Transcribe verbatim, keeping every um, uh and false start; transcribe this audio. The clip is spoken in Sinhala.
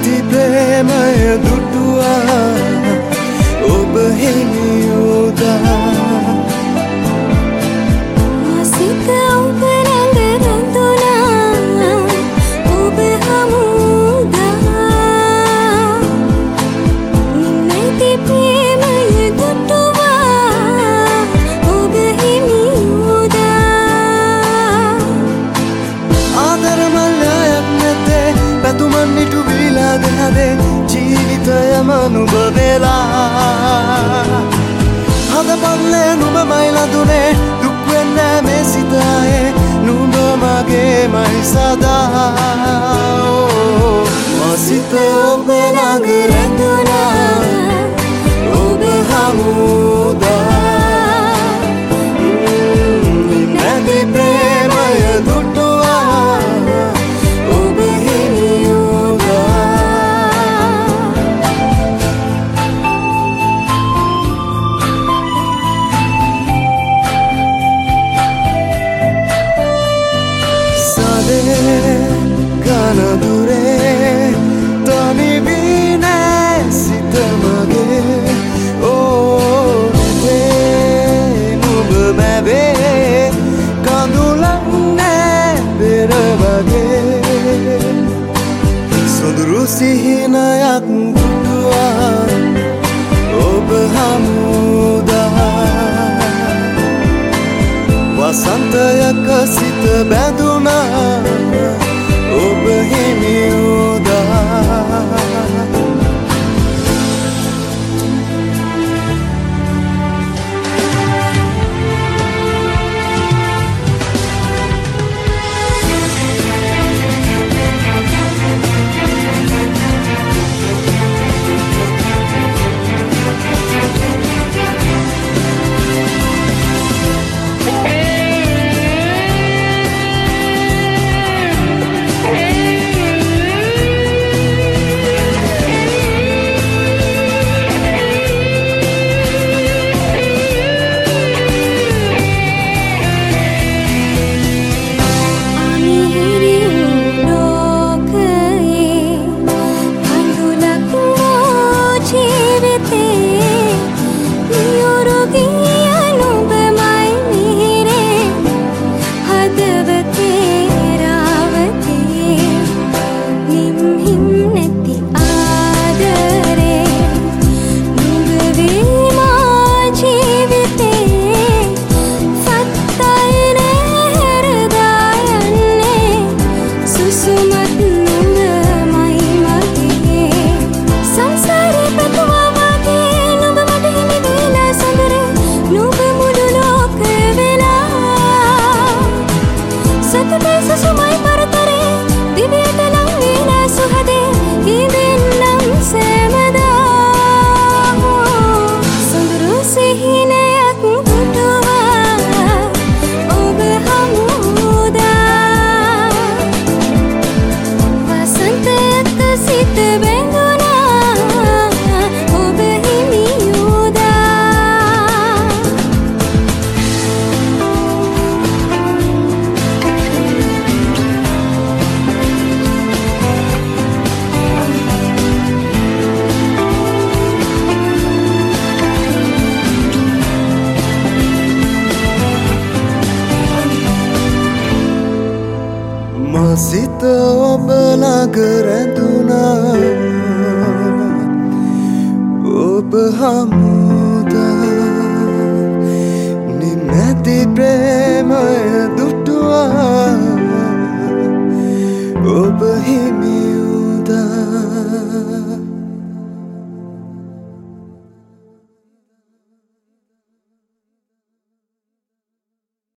निमैති ප්‍රේමය දුටුවා ඔබ හිමි උදා සිත ඔබ ළඟ රැඳුණා ඔබ හමුදා නිමැති ප්‍රේමය දුටුවා ඔබ හිමි උදා ආදර මල්ලයක් නැතේ පැතුමන් නිටු විලා දෙහදේ ජීවිතයම නුඹ වෙලා හද පල්ලේ නුඹ මයිලදුනේ දුක් වෙන්නේ මේ සිතායේ නුඹ මගේමයි සදා මසිත ඔබ ළඟ රැඳුණා ඔබ හමුදා නිමැති ප්‍රේමය දුටුවා ඔබ හිමි කනදුරේ තනිවිනේ සිත මගේ ඕනෙතේ නුඹ මැවේ කඳුලක් නෑ පෙර වගේ සොඳුරු සිහිනයක් දුටුවා ඔබ හමුදා වසන්තයක සිත බැඳුණා ඔබ හිමි උදා මසිත ඔබ ළඟ රැඳුණා ඔබ හමුදා නිමැති ප්‍රේමය දුටුවා ඔබ හිමි උදා